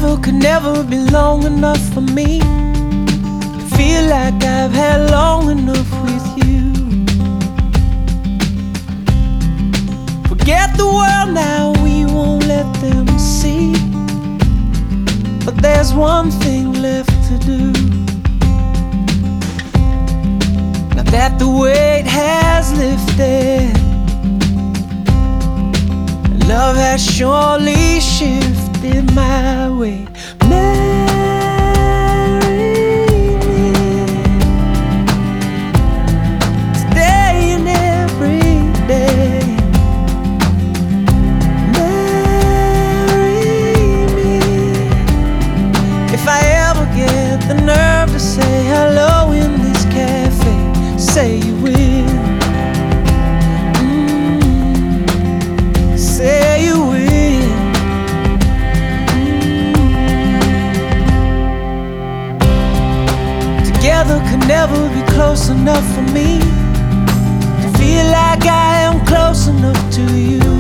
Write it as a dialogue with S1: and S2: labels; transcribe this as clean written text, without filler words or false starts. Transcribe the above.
S1: Together could never be long enough for me to feel like I've had long enough with you. Forget the world now, we won't let them see. But there's one thing left to do. Now that the weight has lifted, love has surely shifted my way. Marry me today and every day. Marry me if I ever get the nerve to say hello in this cafe. Say you will. Together could never be close enough for me to feel like I am close enough to you.